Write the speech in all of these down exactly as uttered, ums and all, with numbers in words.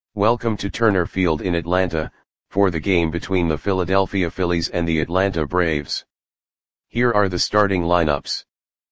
Welcome to Turner Field in Atlanta, for the game between the Philadelphia Phillies and the Atlanta Braves. Here are the starting lineups.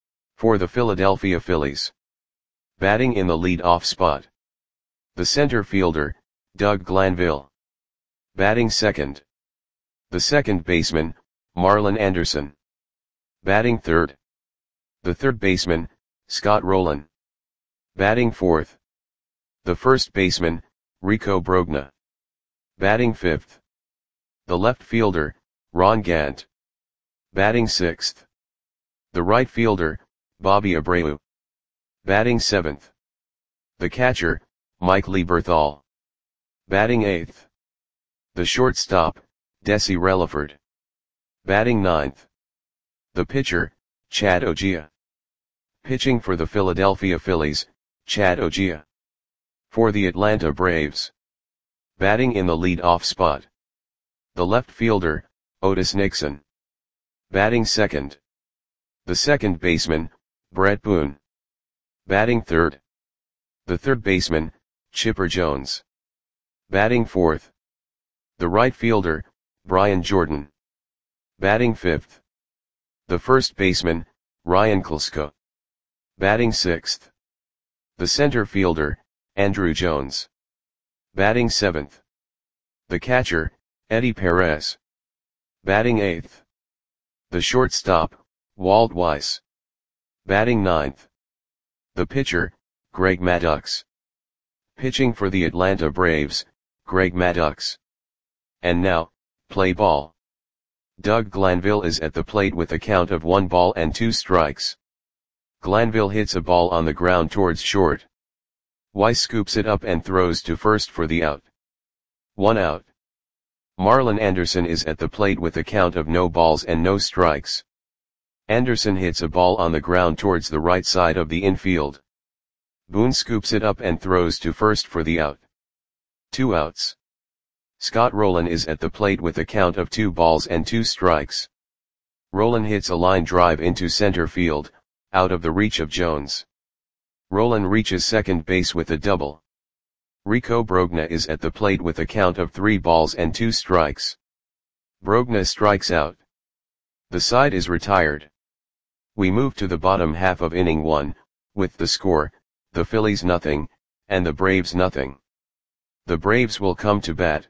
For the Philadelphia Phillies. Batting in the lead-off spot. The center fielder, Doug Glanville. Batting second. The second baseman, Marlon Anderson. Batting third. The third baseman, Scott Rolen. Batting fourth. The first baseman, Rico Brogna. Batting fifth. The left fielder, Ron Gant. Batting sixth. The right fielder, Bobby Abreu. Batting seventh. The catcher, Mike Lieberthal. Batting eighth. The shortstop, Desi Relaford. Batting ninth. The pitcher, Chad Ogea. Pitching for the Philadelphia Phillies, Chad Ogea. For the Atlanta Braves. Batting in the lead-off spot. The left fielder, Otis Nixon. Batting second. The second baseman, Brett Boone. Batting third. The third baseman, Chipper Jones. Batting fourth. The right fielder, Brian Jordan. Batting fifth. The first baseman, Ryan Klesko. Batting sixth. The center fielder, Andrew Jones. Batting seventh. The catcher, Eddie Perez. Batting eighth. The shortstop, Walt Weiss. Batting ninth. The pitcher, Greg Maddux. Pitching for the Atlanta Braves, Greg Maddux. And now, play ball. Doug Glanville is at the plate with a count of one ball and two strikes. Glanville hits a ball on the ground towards short. Weiss scoops it up and throws to first for the out. One out. Marlon Anderson is at the plate with a count of no balls and no strikes. Anderson hits a ball on the ground towards the right side of the infield. Boone scoops it up and throws to first for the out. Two outs. Scott Rolen is at the plate with a count of two balls and two strikes. Rolen hits a line drive into center field, out of the reach of Jones. Rolen reaches second base with a double. Rico Brogna is at the plate with a count of three balls and two strikes. Brogna strikes out. The side is retired. We move to the bottom half of inning one, with the score, the Phillies nothing, and the Braves nothing. The Braves will come to bat.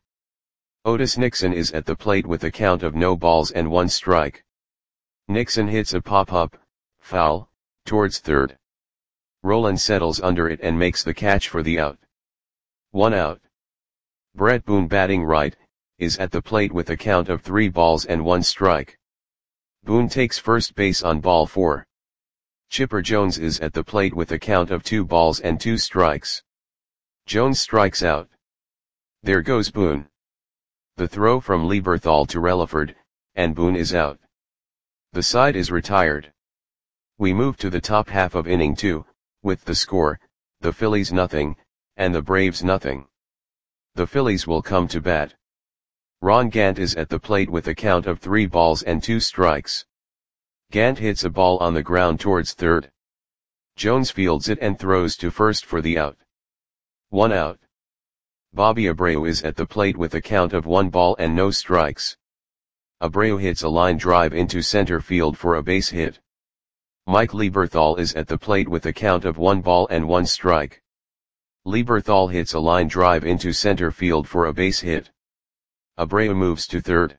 Otis Nixon is at the plate with a count of no balls and one strike. Nixon hits a pop-up, foul, towards third. Rolen settles under it and makes the catch for the out. One out. Brett Boone, batting right, is at the plate with a count of three balls and one strike. Boone takes first base on ball four. Chipper Jones is at the plate with a count of two balls and two strikes. Jones strikes out. There goes Boone. The throw from Lieberthal to Relaford, and Boone is out. The side is retired. We move to the top half of inning two, with the score, the Phillies nothing, and the Braves nothing. The Phillies will come to bat. Ron Gant is at the plate with a count of three balls and two strikes. Gant hits a ball on the ground towards third. Jones fields it and throws to first for the out. One out. Bobby Abreu is at the plate with a count of one ball and no strikes. Abreu hits a line drive into center field for a base hit. Mike Lieberthal is at the plate with a count of one ball and one strike. Lieberthal hits a line drive into center field for a base hit. Abreu moves to third.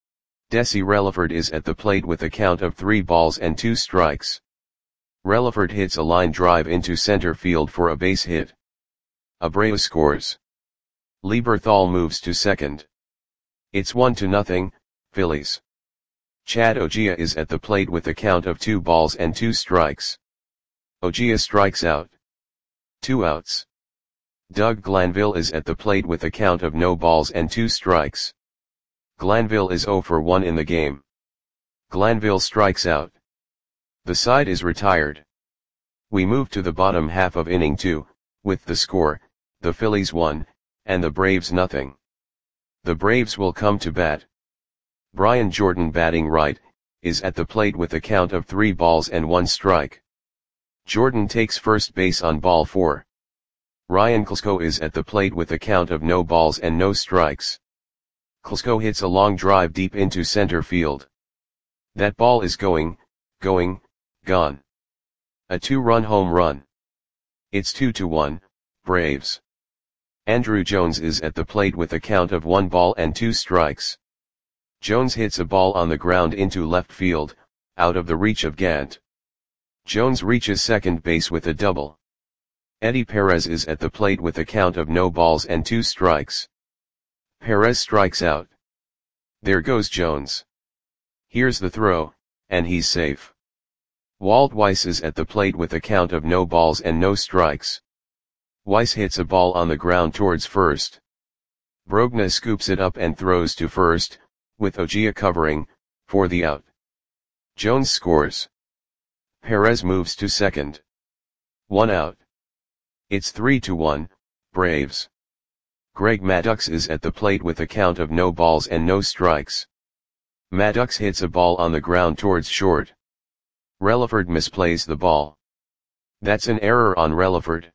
Desi Relaford is at the plate with a count of three balls and two strikes. Relaford hits a line drive into center field for a base hit. Abreu scores. Lieberthal moves to second. It's one to nothing, Phillies. Chad Ogea is at the plate with a count of two balls and two strikes. Ogea strikes out. Two outs. Doug Glanville is at the plate with a count of no balls and two strikes. Glanville is zero for one in the game. Glanville strikes out. The side is retired. We move to the bottom half of inning two, with the score, the Phillies one, and the Braves nothing. The Braves will come to bat. Brian Jordan, batting right, is at the plate with a count of three balls and one strike. Jordan takes first base on ball four. Ryan Klesko is at the plate with a count of no balls and no strikes. Klesko hits a long drive deep into center field. That ball is going, going, gone. A two-run home run. It's two to one, Braves. Andruw Jones is at the plate with a count of one ball and two strikes. Jones hits a ball on the ground into left field, out of the reach of Gant. Jones reaches second base with a double. Eddie Perez is at the plate with a count of no balls and two strikes. Perez strikes out. There goes Jones. Here's the throw, and he's safe. Walt Weiss is at the plate with a count of no balls and no strikes. Weiss hits a ball on the ground towards first. Brogna scoops it up and throws to first, with Ojia covering, for the out. Jones scores. Perez moves to second. One out. It's three to one, Braves. Greg Maddux is at the plate with a count of no balls and no strikes. Maddux hits a ball on the ground towards short. Relaford misplays the ball. That's an error on Relaford.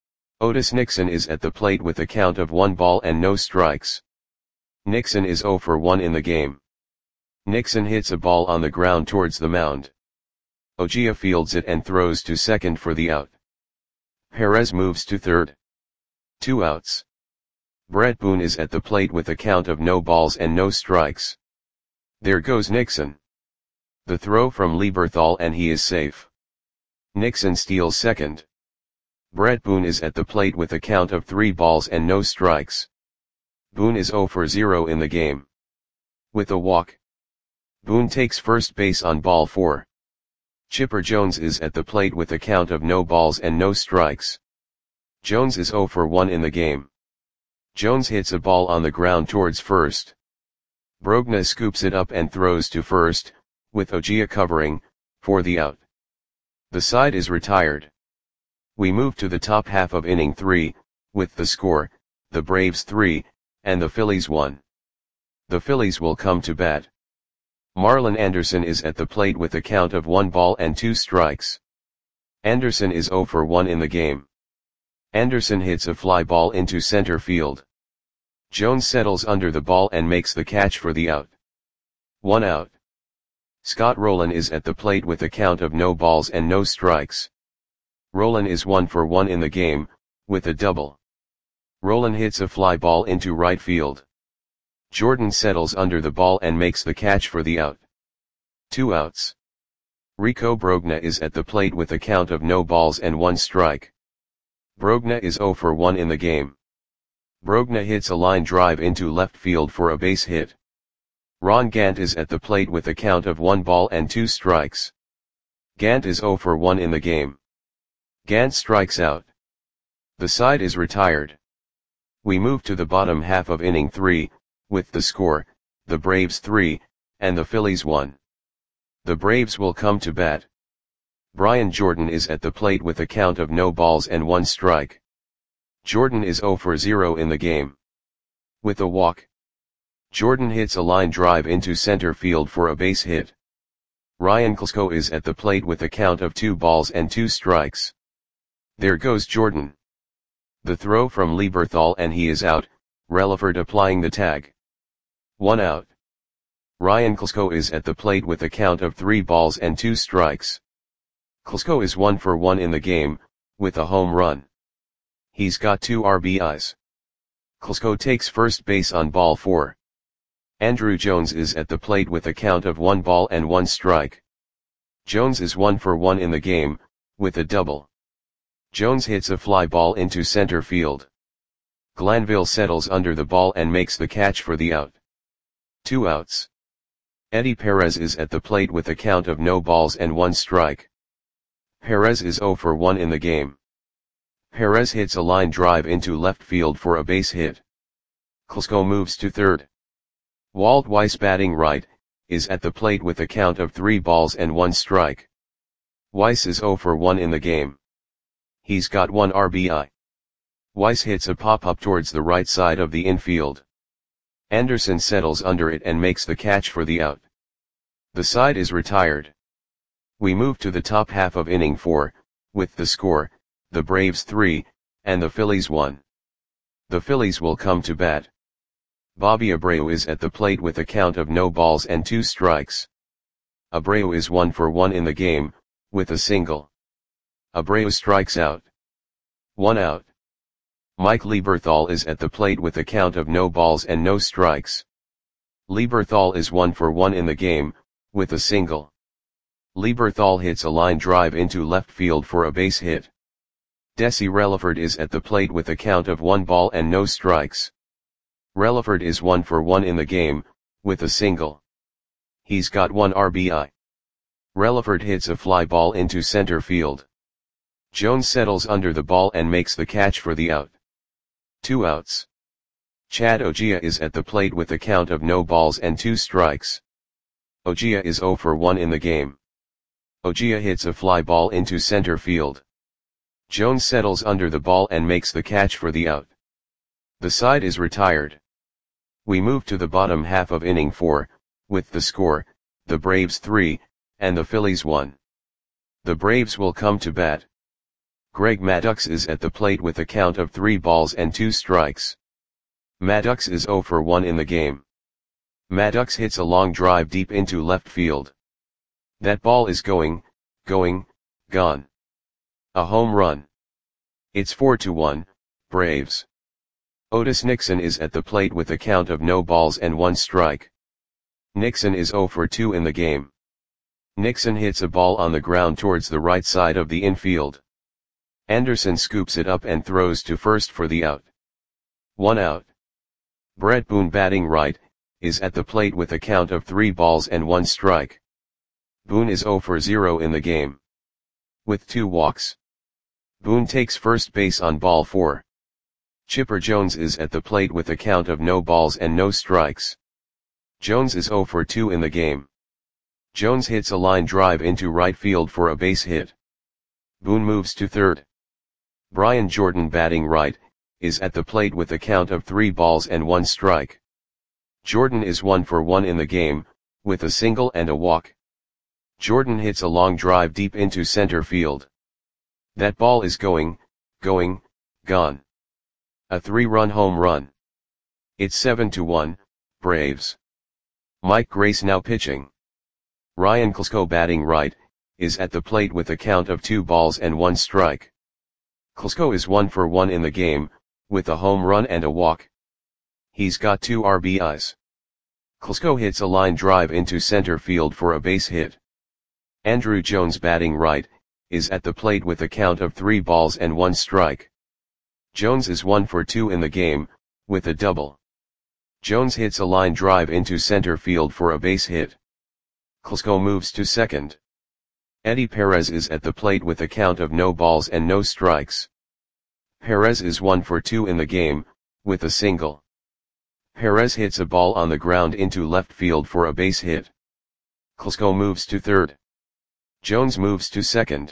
Otis Nixon is at the plate with a count of one ball and no strikes. Nixon is zero for one in the game. Nixon hits a ball on the ground towards the mound. Ojia fields it and throws to second for the out. Perez moves to third. Two outs. Brett Boone is at the plate with a count of no balls and no strikes. There goes Nixon. The throw from Lieberthal and he is safe. Nixon steals second. Brett Boone is at the plate with a count of three balls and no strikes. Boone is zero for zero in the game. With a walk. Boone takes first base on ball four. Chipper Jones is at the plate with a count of no balls and no strikes. Jones is zero for one in the game. Jones hits a ball on the ground towards first. Brogna scoops it up and throws to first, with Ojia covering, for the out. The side is retired. We move to the top half of inning three, with the score, the Braves three, and the Phillies one. The Phillies will come to bat. Marlon Anderson is at the plate with a count of one ball and two strikes. Anderson is zero for one in the game. Anderson hits a fly ball into center field. Jones settles under the ball and makes the catch for the out. One out. Scott Rowland is at the plate with a count of no balls and no strikes. Rowland is one for one in the game, with a double. Rowland hits a fly ball into right field. Jordan settles under the ball and makes the catch for the out. Two outs. Rico Brogna is at the plate with a count of no balls and one strike. Brogna is zero for one in the game. Brogna hits a line drive into left field for a base hit. Ron Gant is at the plate with a count of one ball and two strikes. Gant is zero for one in the game. Gant strikes out. The side is retired. We move to the bottom half of inning three, with the score, the Braves three, and the Phillies one. The Braves will come to bat. Brian Jordan is at the plate with a count of no balls and one strike. Jordan is zero for zero in the game. With a walk. Jordan hits a line drive into center field for a base hit. Ryan Klesko is at the plate with a count of two balls and two strikes. There goes Jordan. The throw from Lieberthal and he is out, Relaford applying the tag. One out. Ryan Klesko is at the plate with a count of three balls and two strikes. Klesko is one for one in the game, with a home run. He's got two R B Is. Klesko takes first base on ball four. Andruw Jones is at the plate with a count of one ball and one strike. Jones is one for one in the game, with a double. Jones hits a fly ball into center field. Glanville settles under the ball and makes the catch for the out. Two outs. Eddie Perez is at the plate with a count of no balls and one strike. Perez is zero for one in the game. Perez hits a line drive into left field for a base hit. Klesko moves to third. Walt Weiss, batting right, is at the plate with a count of three balls and one strike. Weiss is zero for one in the game. He's got one R B I. Weiss hits a pop-up towards the right side of the infield. Anderson settles under it and makes the catch for the out. The side is retired. We move to the top half of inning four, with the score, the Braves three, and the Phillies won. The Phillies will come to bat. Bobby Abreu is at the plate with a count of no balls and two strikes. Abreu is one for one in the game, with a single. Abreu strikes out. One out. Mike Lieberthal is at the plate with a count of no balls and no strikes. Lieberthal is one for one in the game, with a single. Lieberthal hits a line drive into left field for a base hit. Desi Relaford is at the plate with a count of one ball and no strikes. Relaford is one for one in the game, with a single. He's got one R B I. Relaford hits a fly ball into center field. Jones settles under the ball and makes the catch for the out. Two outs. Chad Ogea is at the plate with a count of no balls and two strikes. Ogea is zero for one in the game. Ogea hits a fly ball into center field. Jones settles under the ball and makes the catch for the out. The side is retired. We move to the bottom half of inning four, with the score, the Braves three, and the Phillies one. The Braves will come to bat. Greg Maddux is at the plate with a count of three balls and two strikes. Maddux is zero for one in the game. Maddux hits a long drive deep into left field. That ball is going, going, gone. A home run. It's four to one, Braves. Otis Nixon is at the plate with a count of no balls and one strike. Nixon is zero for two in the game. Nixon hits a ball on the ground towards the right side of the infield. Anderson scoops it up and throws to first for the out. One out. Brett Boone, batting right, is at the plate with a count of three balls and one strike. Boone is zero for zero in the game. With two walks. Boone takes first base on ball four. Chipper Jones is at the plate with a count of no balls and no strikes. Jones is zero for two in the game. Jones hits a line drive into right field for a base hit. Boone moves to third. Brian Jordan, batting right, is at the plate with a count of three balls and one strike. Jordan is one for one in the game, with a single and a walk. Jordan hits a long drive deep into center field. That ball is going, going, gone. A three-run home run. It's seven to one, Braves. Mike Grace now pitching. Ryan Klesko, batting right, is at the plate with a count of two balls and one strike. Klesko is one for one in the game, with a home run and a walk. He's got two R B Is. Klesko hits a line drive into center field for a base hit. Andrew Jones, batting right, is at the plate with a count of three balls and one strike. Jones is one for two in the game, with a double. Jones hits a line drive into center field for a base hit. Klesko moves to second. Eddie Perez is at the plate with a count of no balls and no strikes. Perez is one for two in the game, with a single. Perez hits a ball on the ground into left field for a base hit. Klesko moves to third. Jones moves to second.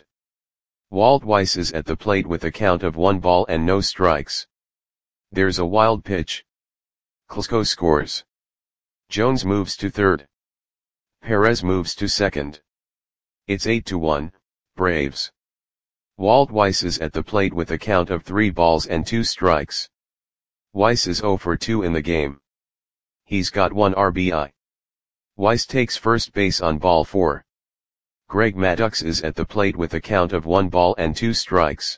Walt Weiss is at the plate with a count of one ball and no strikes. There's a wild pitch. Klesko scores. Jones moves to third. Perez moves to second. It's eight to one, Braves. Walt Weiss is at the plate with a count of three balls and two strikes. Weiss is zero for two in the game. He's got one R B I. Weiss takes first base on ball four. Greg Maddux is at the plate with a count of one ball and two strikes.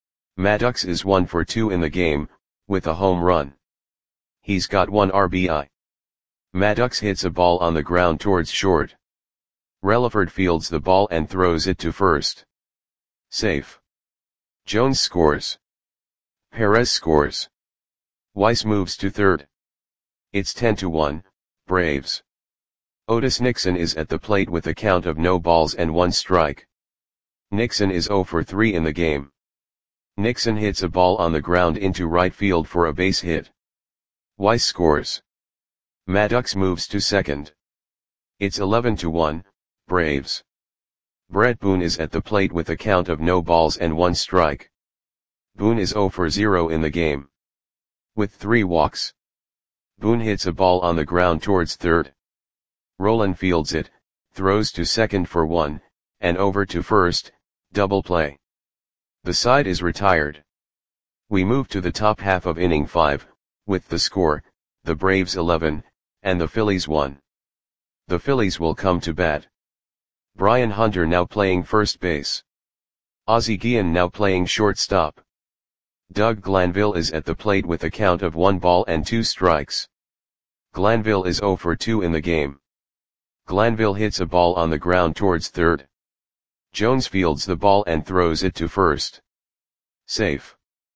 Maddux is one for two in the game, with a home run. He's got one R B I. Maddux hits a ball on the ground towards short. Relaford fields the ball and throws it to first. Safe. Jones scores. Perez scores. Weiss moves to third. It's ten to one, Braves. Otis Nixon is at the plate with a count of no balls and one strike. Nixon is zero for three in the game. Nixon hits a ball on the ground into right field for a base hit. Weiss scores. Maddux moves to second. It's eleven to one, Braves. Brett Boone is at the plate with a count of no balls and one strike. Boone is zero for zero in the game. With three walks. Boone hits a ball on the ground towards third. Roland fields it, throws to second for one, and over to first, double play. The side is retired. We move to the top half of inning five, with the score, the Braves eleven, and the Phillies one. The Phillies will come to bat. Brian Hunter now playing first base. Ozzie Guillen now playing shortstop. Doug Glanville is at the plate with a count of one ball and two strikes. Glanville is zero for two in the game. Glanville hits a ball on the ground towards third. Jones fields the ball and throws it to first. Safe.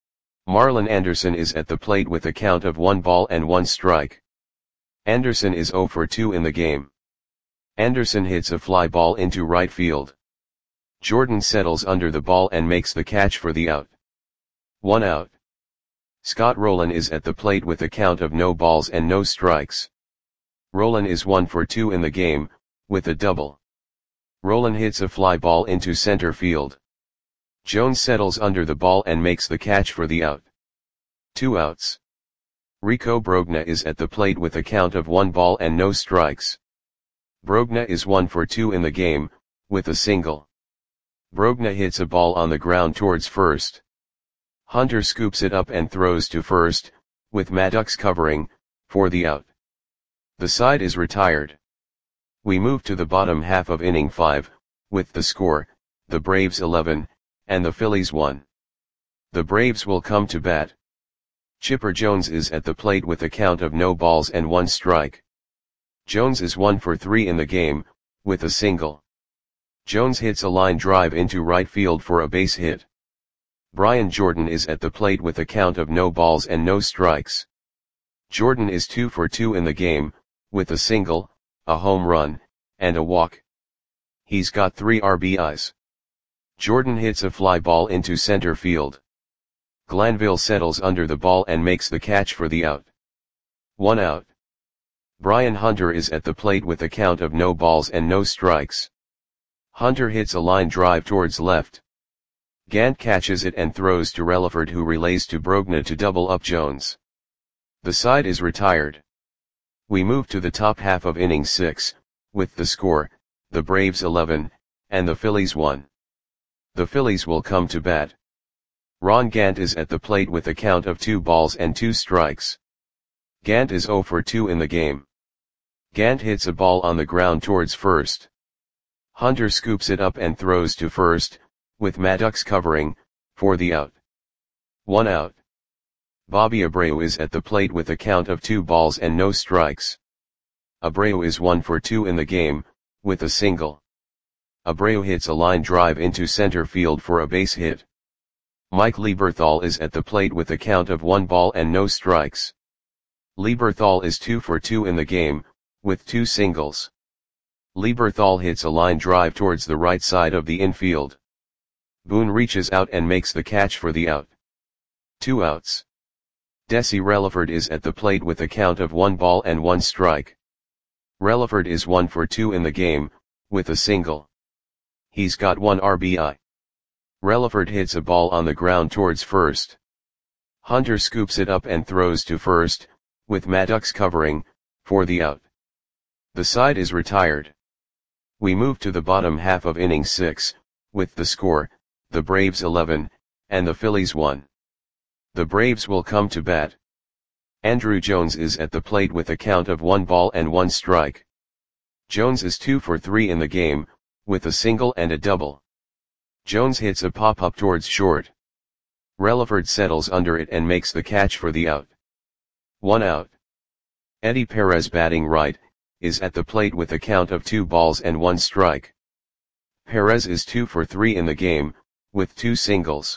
Marlon Anderson is at the plate with a count of one ball and one strike. Anderson is zero for two in the game. Anderson hits a fly ball into right field. Jordan settles under the ball and makes the catch for the out. One out. Scott Rolen is at the plate with a count of no balls and no strikes. Rolen is one for two in the game, with a double. Rolen hits a fly ball into center field. Jones settles under the ball and makes the catch for the out. Two outs. Rico Brogna is at the plate with a count of one ball and no strikes. Brogna is one for two in the game, with a single. Brogna hits a ball on the ground towards first. Hunter scoops it up and throws to first, with Maddox covering, for the out. The side is retired. We move to the bottom half of inning five, with the score, the Braves eleven, and the Phillies one. The Braves will come to bat. Chipper Jones is at the plate with a count of no balls and one strike. Jones is one for three in the game, with a single. Jones hits a line drive into right field for a base hit. Brian Jordan is at the plate with a count of no balls and no strikes. Jordan is two for two in the game, with a single, a home run, and a walk. He's got three R B Is. Jordan hits a fly ball into center field. Glanville settles under the ball and makes the catch for the out. One out. Brian Hunter is at the plate with a count of no balls and no strikes. Hunter hits a line drive towards left. Gant catches it and throws to Relaford, who relays to Brogna to double up Jones. The side is retired. We move to the top half of inning six, with the score, the Braves eleven, and the Phillies one. The Phillies will come to bat. Ron Gant is at the plate with a count of two balls and two strikes. Gant is zero for two in the game. Gant hits a ball on the ground towards first. Hunter scoops it up and throws to first, with Maddox covering, for the out. One out. Bobby Abreu is at the plate with a count of two balls and no strikes. Abreu is one for two in the game, with a single. Abreu hits a line drive into center field for a base hit. Mike Lieberthal is at the plate with a count of one ball and no strikes. Lieberthal is two for two in the game, with two singles. Lieberthal hits a line drive towards the right side of the infield. Boone reaches out and makes the catch for the out. Two outs. Desi Relaford is at the plate with a count of one ball and one strike. Relaford is one for two in the game, with a single. He's got one R B I. Relaford hits a ball on the ground towards first. Hunter scoops it up and throws to first, with Maddox covering, for the out. The side is retired. We move to the bottom half of inning six, with the score, the Braves eleven, and the Phillies one. The Braves will come to bat. Andrew Jones is at the plate with a count of one ball and one strike. Jones is two for three in the game, with a single and a double. Jones hits a pop-up towards short. Relaford settles under it and makes the catch for the out. One out. Eddie Perez, batting right, is at the plate with a count of two balls and one strike. Perez is two for three in the game, with two singles.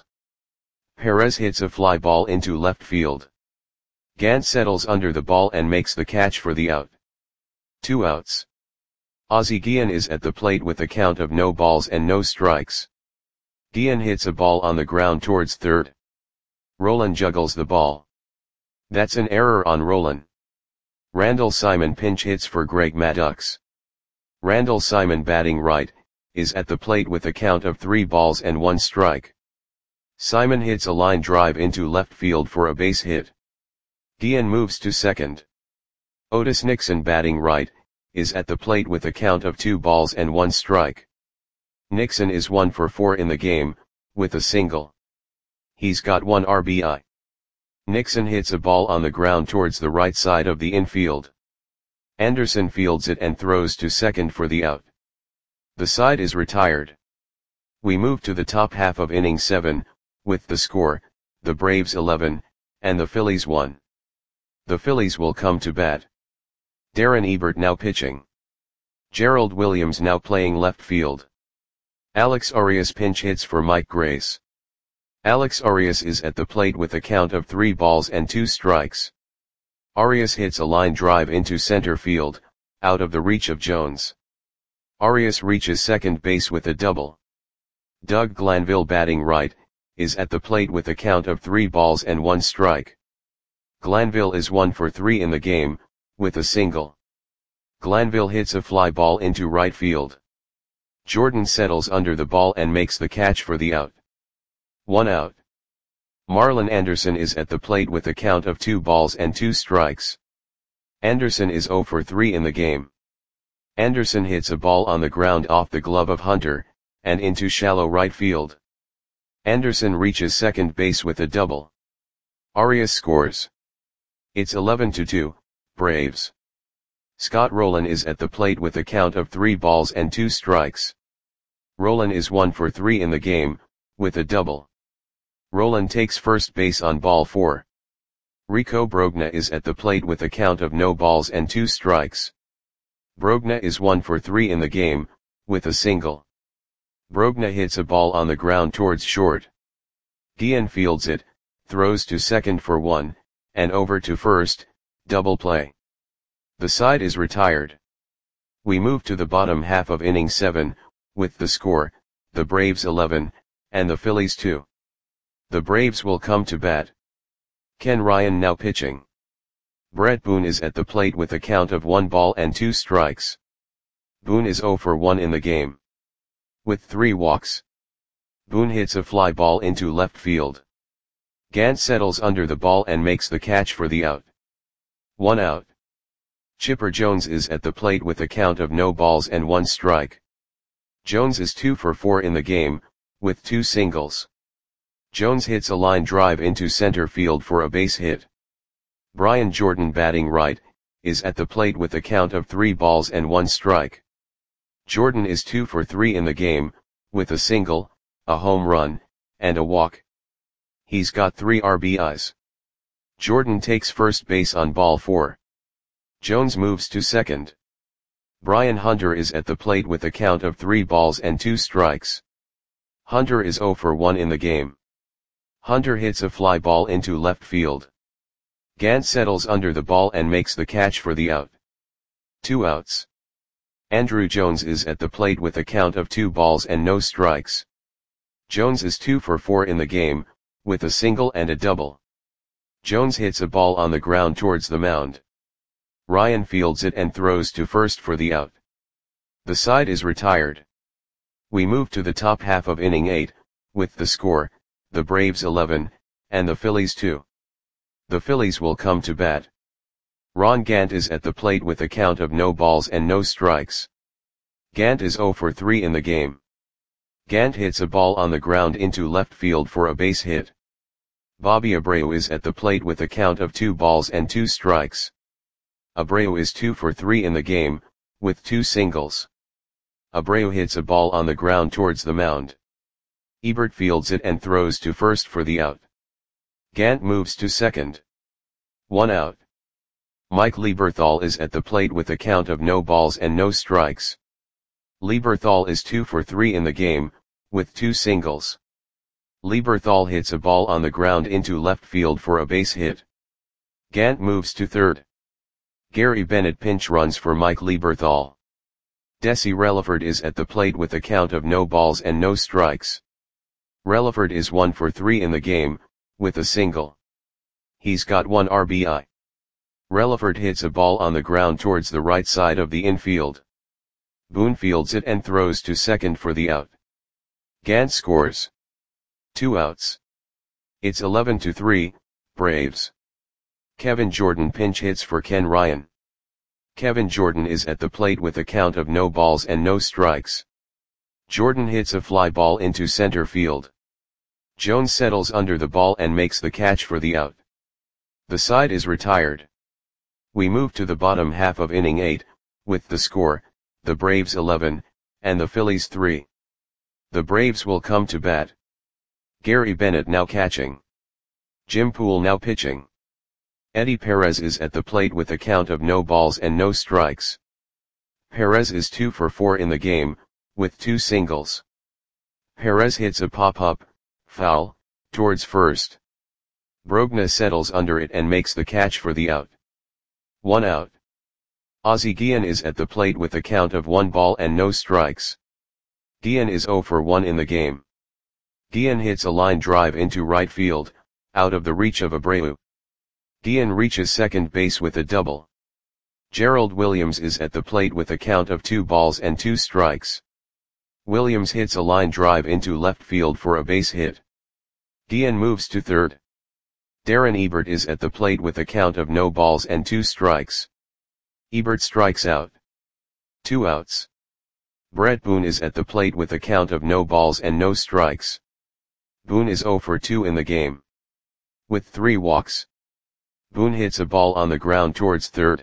Perez hits a fly ball into left field. Gant settles under the ball and makes the catch for the out. Two outs. Ozzie Guillen is at the plate with a count of no balls and no strikes. Guillen hits a ball on the ground towards third. Rolen juggles the ball. That's an error on Rolen. Randall Simon pinch hits for Greg Maddux. Randall Simon, batting right, is at the plate with a count of three balls and one strike. Simon hits a line drive into left field for a base hit. Guillen moves to second. Otis Nixon, batting right, is at the plate with a count of two balls and one strike. Nixon is one for four in the game, with a single. He's got one R B I. Nixon hits a ball on the ground towards the right side of the infield. Anderson fields it and throws to second for the out. The side is retired. We move to the top half of inning seven, with the score, the Braves eleven, and the Phillies one. The Phillies will come to bat. Darren Ebert now pitching. Gerald Williams now playing left field. Alex Arias pinch hits for Mike Grace. Alex Arias is at the plate with a count of three balls and two strikes. Arias hits a line drive into center field, out of the reach of Jones. Arias reaches second base with a double. Doug Glanville, batting right, is at the plate with a count of three balls and one strike. Glanville is one for three in the game, with a single. Glanville hits a fly ball into right field. Jordan settles under the ball and makes the catch for the out. One out. Marlon Anderson is at the plate with a count of two balls and two strikes. Anderson is zero for three in the game. Anderson hits a ball on the ground off the glove of Hunter, and into shallow right field. Anderson reaches second base with a double. Arias scores. It's eleven to two, Braves. Scott Rowland is at the plate with a count of three balls and two strikes. Rowland is one for three in the game, with a double. Rowland takes first base on ball four. Rico Brogna is at the plate with a count of no balls and two strikes. Brogna is one for three in the game, with a single. Brogna hits a ball on the ground towards short. Guillen fields it, throws to second for one, and over to first, double play. The side is retired. We move to the bottom half of inning seven, with the score, the Braves eleven, and the Phillies two. The Braves will come to bat. Ken Ryan now pitching. Brett Boone is at the plate with a count of one ball and two strikes. Boone is zero for one in the game. With three walks. Boone hits a fly ball into left field. Gant settles under the ball and makes the catch for the out. One out. Chipper Jones is at the plate with a count of no balls and one strike. Jones is two for four in the game, with two singles. Jones hits a line drive into center field for a base hit. Brian Jordan, batting right, is at the plate with a count of three balls and one strike. Jordan is two for three in the game, with a single, a home run, and a walk. He's got three R B Is. Jordan takes first base on ball four. Jones moves to second. Brian Hunter is at the plate with a count of three balls and two strikes. Hunter is zero for one in the game. Hunter hits a fly ball into left field. Gant settles under the ball and makes the catch for the out. Two outs. Andrew Jones is at the plate with a count of two balls and no strikes. Jones is two for four in the game, with a single and a double. Jones hits a ball on the ground towards the mound. Ryan fields it and throws to first for the out. The side is retired. We move to the top half of inning eight, with the score, the Braves eleven, and the Phillies two. The Phillies will come to bat. Ron Gant is at the plate with a count of no balls and no strikes. Gant is zero for three in the game. Gant hits a ball on the ground into left field for a base hit. Bobby Abreu is at the plate with a count of two balls and two strikes. Abreu is two for three in the game, with two singles. Abreu hits a ball on the ground towards the mound. Ebert fields it and throws to first for the out. Gant moves to second. One out. Mike Lieberthal is at the plate with a count of no balls and no strikes. Lieberthal is two for three in the game, with two singles. Lieberthal hits a ball on the ground into left field for a base hit. Gant moves to third. Gary Bennett pinch runs for Mike Lieberthal. Desi Relaford is at the plate with a count of no balls and no strikes. Relaford is one for three in the game, with a single. He's got one R B I. Relaford hits a ball on the ground towards the right side of the infield. Boone fields it and throws to second for the out. Gant scores. Two outs. It's eleven to three, Braves. Kevin Jordan pinch hits for Ken Ryan. Kevin Jordan is at the plate with a count of no balls and no strikes. Jordan hits a fly ball into center field. Jones settles under the ball and makes the catch for the out. The side is retired. We move to the bottom half of inning eight, with the score, the Braves eleven, and the Phillies three. The Braves will come to bat. Gary Bennett now catching. Jim Poole now pitching. Eddie Perez is at the plate with a count of no balls and no strikes. Perez is two for four in the game, with two singles. Perez hits a pop-up, foul, towards first. Brogna settles under it and makes the catch for the out. One out. Ozzie Guillen is at the plate with a count of one ball and no strikes. Guillen is zero for one in the game. Guillen hits a line drive into right field, out of the reach of Abreu. Guillen reaches second base with a double. Gerald Williams is at the plate with a count of two balls and two strikes. Williams hits a line drive into left field for a base hit. Guillen moves to third. Darren Ebert is at the plate with a count of no balls and two strikes. Ebert strikes out. Two outs. Brett Boone is at the plate with a count of no balls and no strikes. Boone is zero for two in the game. With three walks. Boone hits a ball on the ground towards third.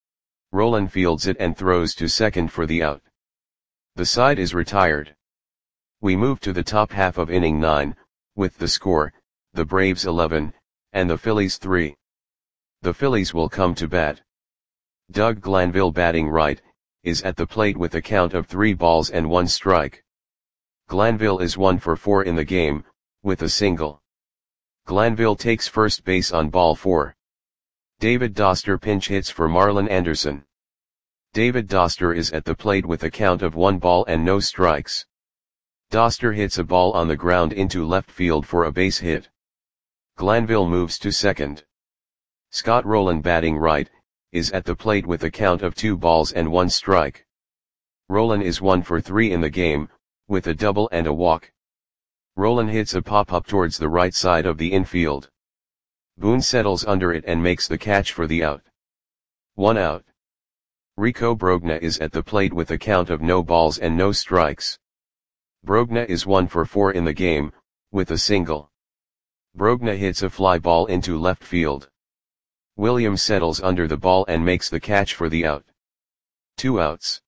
Rolen fields it and throws to second for the out. The side is retired. We move to the top half of inning nine, with the score, the Braves eleven, and the Phillies three. The Phillies will come to bat. Doug Glanville batting right, is at the plate with a count of three balls and one strike. Glanville is one for four in the game, with a single. Glanville takes first base on ball four. David Doster pinch hits for Marlon Anderson. David Doster is at the plate with a count of one ball and no strikes. Doster hits a ball on the ground into left field for a base hit. Glanville moves to second. Scott Rolen batting right, is at the plate with a count of two balls and one strike. Rolen is one for three in the game, with a double and a walk. Rolen hits a pop-up towards the right side of the infield. Boone settles under it and makes the catch for the out. One out. Rico Brogna is at the plate with a count of no balls and no strikes. Brogna is one for four in the game, with a single. Brogna hits a fly ball into left field. Williams settles under the ball and makes the catch for the out. Two outs.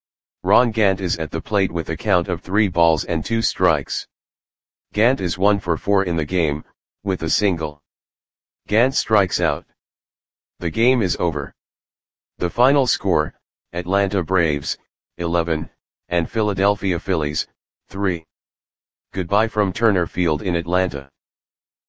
Ron Gant is at the plate with a count of three balls and two strikes. Gant is one for four in the game, with a single. Gant strikes out. The game is over. The final score, Atlanta Braves, eleven, and Philadelphia Phillies, three. Goodbye from Turner Field in Atlanta.